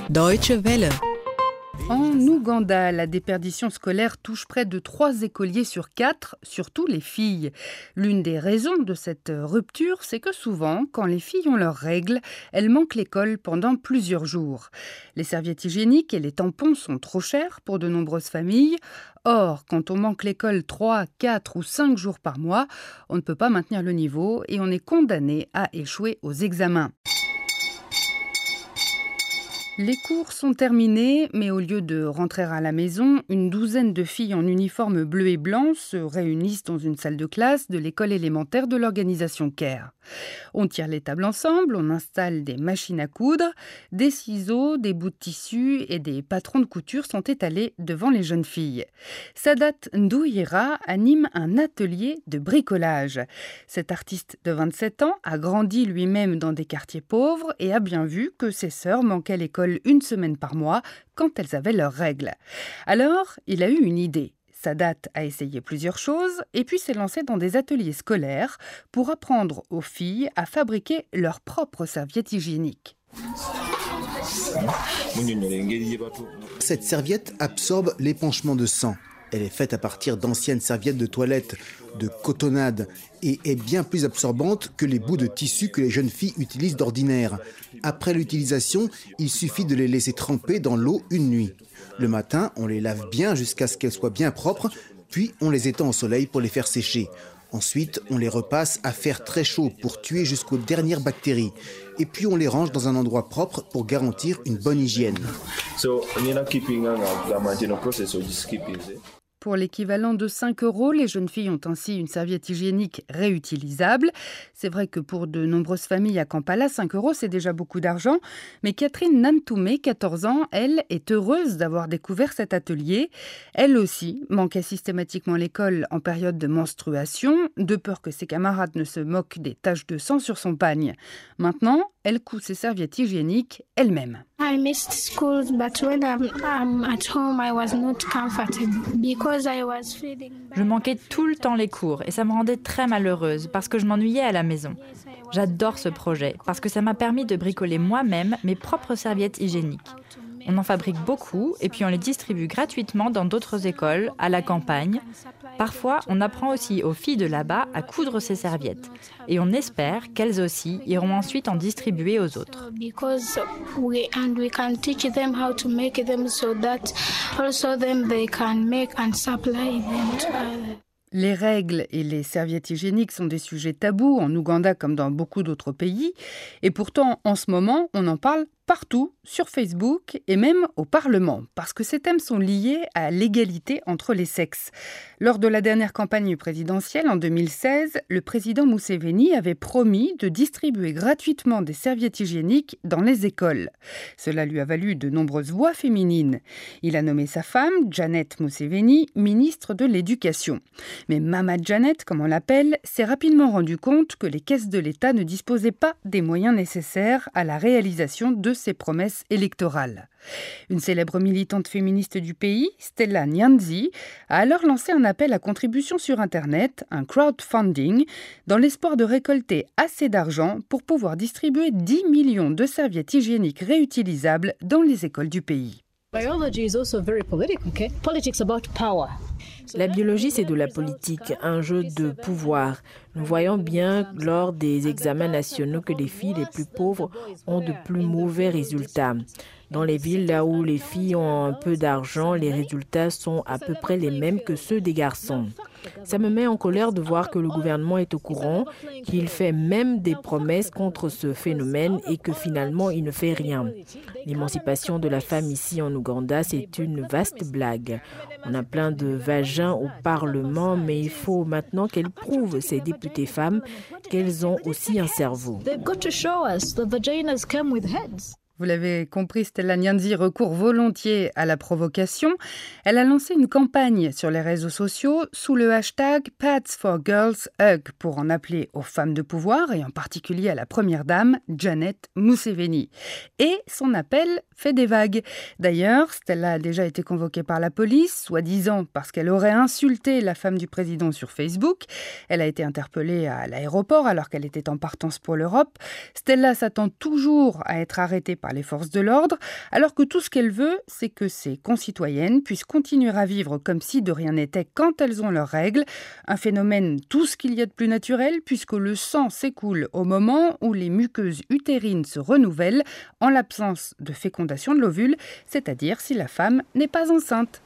Deutsche Welle. En Ouganda, la déperdition scolaire touche près de 3 écoliers sur 4, surtout les filles. L'une des raisons de cette rupture, c'est que souvent, quand les filles ont leurs règles, elles manquent l'école pendant plusieurs jours. Les serviettes hygiéniques et les tampons sont trop chers pour de nombreuses familles. Or, quand on manque l'école 3, 4 ou 5 jours par mois, on ne peut pas maintenir le niveau et on est condamné à échouer aux examens. Les cours sont terminés, mais au lieu de rentrer à la maison, une douzaine de filles en uniforme bleu et blanc se réunissent dans une salle de classe de l'école élémentaire de l'organisation CARE. On tire les tables ensemble, on installe des machines à coudre, des ciseaux, des bouts de tissu et des patrons de couture sont étalés devant les jeunes filles. Sadat Ndouira anime un atelier de bricolage. Cet artiste de 27 ans a grandi lui-même dans des quartiers pauvres et a bien vu que ses sœurs manquaient l'école une semaine par mois quand elles avaient leurs règles. Alors, il a eu une idée. Sadat a essayé plusieurs choses et puis s'est lancé dans des ateliers scolaires pour apprendre aux filles à fabriquer leurs propres serviettes hygiéniques. Cette serviette absorbe l'épanchement de sang. Elle est faite à partir d'anciennes serviettes de toilette, de cotonnade et est bien plus absorbante que les bouts de tissu que les jeunes filles utilisent d'ordinaire. Après l'utilisation, il suffit de les laisser tremper dans l'eau une nuit. Le matin, on les lave bien jusqu'à ce qu'elles soient bien propres, puis on les étend au soleil pour les faire sécher. Ensuite, on les repasse à fer très chaud pour tuer jusqu'aux dernières bactéries. Et puis on les range dans un endroit propre pour garantir une bonne hygiène. Pour l'équivalent de 5 €, les jeunes filles ont ainsi une serviette hygiénique réutilisable. C'est vrai que pour de nombreuses familles à Kampala, 5 € c'est déjà beaucoup d'argent. Mais Catherine Nantoumé, 14 ans, elle est heureuse d'avoir découvert cet atelier. Elle aussi manquait systématiquement l'école en période de menstruation, de peur que ses camarades ne se moquent des taches de sang sur son pagne. Maintenant, elle coud ses serviettes hygiéniques elle-même. I missed school, but when I'm at home, I was not comfortable because I was feeling bad. Je manquais tout le temps les cours et ça me rendait très malheureuse parce que je m'ennuyais à la maison. J'adore ce projet parce que ça m'a permis de bricoler moi-même mes propres serviettes hygiéniques. On en fabrique beaucoup et puis on les distribue gratuitement dans d'autres écoles, à la campagne. Parfois, on apprend aussi aux filles de là-bas à coudre ces serviettes. Et on espère qu'elles aussi iront ensuite en distribuer aux autres. Because we can teach them how to make them so that also them they can make and supply them to others. Les règles et les serviettes hygiéniques sont des sujets tabous en Ouganda comme dans beaucoup d'autres pays. Et pourtant, en ce moment, on en parle partout, sur Facebook et même au Parlement, parce que ces thèmes sont liés à l'égalité entre les sexes. Lors de la dernière campagne présidentielle en 2016, le président Museveni avait promis de distribuer gratuitement des serviettes hygiéniques dans les écoles. Cela lui a valu de nombreuses voix féminines. Il a nommé sa femme, Janet Museveni, ministre de l'Éducation. Mais Mama Janet, comme on l'appelle, s'est rapidement rendu compte que les caisses de l'État ne disposaient pas des moyens nécessaires à la réalisation de ses promesses électorales. Une célèbre militante féministe du pays, Stella Nyanzi, a alors lancé un appel à contribution sur Internet, un crowdfunding, dans l'espoir de récolter assez d'argent pour pouvoir distribuer 10 millions de serviettes hygiéniques réutilisables dans les écoles du pays. La biologie, c'est de la politique, un jeu de pouvoir. Nous voyons bien lors des examens nationaux que les filles les plus pauvres ont de plus mauvais résultats. Dans les villes là où les filles ont un peu d'argent, les résultats sont à peu près les mêmes que ceux des garçons. Ça me met en colère de voir que le gouvernement est au courant, qu'il fait même des promesses contre ce phénomène et que finalement il ne fait rien. L'émancipation de la femme ici en Ouganda, c'est une vaste blague. On a plein de vagins au Parlement, mais il faut maintenant qu'elles prouvent, ces députées femmes, qu'elles ont aussi un cerveau. Vous l'avez compris, Stella Nyanzi recourt volontiers à la provocation. Elle a lancé une campagne sur les réseaux sociaux sous le hashtag Pads for Girls Hug pour en appeler aux femmes de pouvoir et en particulier à la première dame, Janet Museveni. Et son appel fait des vagues. D'ailleurs, Stella a déjà été convoquée par la police, soi-disant parce qu'elle aurait insulté la femme du président sur Facebook. Elle a été interpellée à l'aéroport alors qu'elle était en partance pour l'Europe. Stella s'attend toujours à être arrêtée par par les forces de l'ordre, alors que tout ce qu'elle veut, c'est que ses concitoyennes puissent continuer à vivre comme si de rien n'était quand elles ont leurs règles. Un phénomène tout ce qu'il y a de plus naturel, puisque le sang s'écoule au moment où les muqueuses utérines se renouvellent en l'absence de fécondation de l'ovule, c'est-à-dire si la femme n'est pas enceinte.